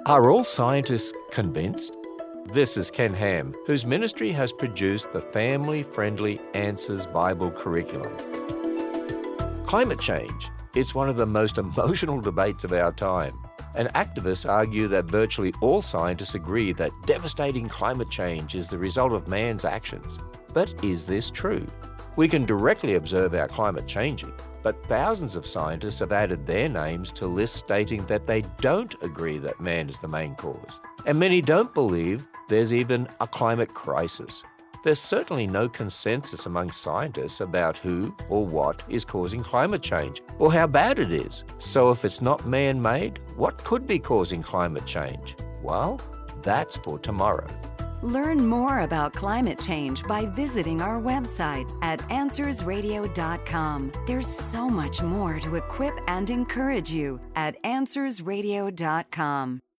Are all scientists convinced? This is Ken Ham, whose ministry has produced the family-friendly Answers Bible curriculum. Climate change is one of the most emotional debates of our time, and activists argue that virtually all scientists agree that devastating climate change is the result of man's actions. But is this true? We can directly observe our climate changing, but thousands of scientists have added their names to lists stating that they don't agree that man is the main cause. And many don't believe there's even a climate crisis. There's certainly no consensus among scientists about who or what is causing climate change or how bad it is. So if it's not man-made, what could be causing climate change? Well, that's for tomorrow. Learn more about climate change by visiting our website at AnswersRadio.com. There's so much more to equip and encourage you at AnswersRadio.com.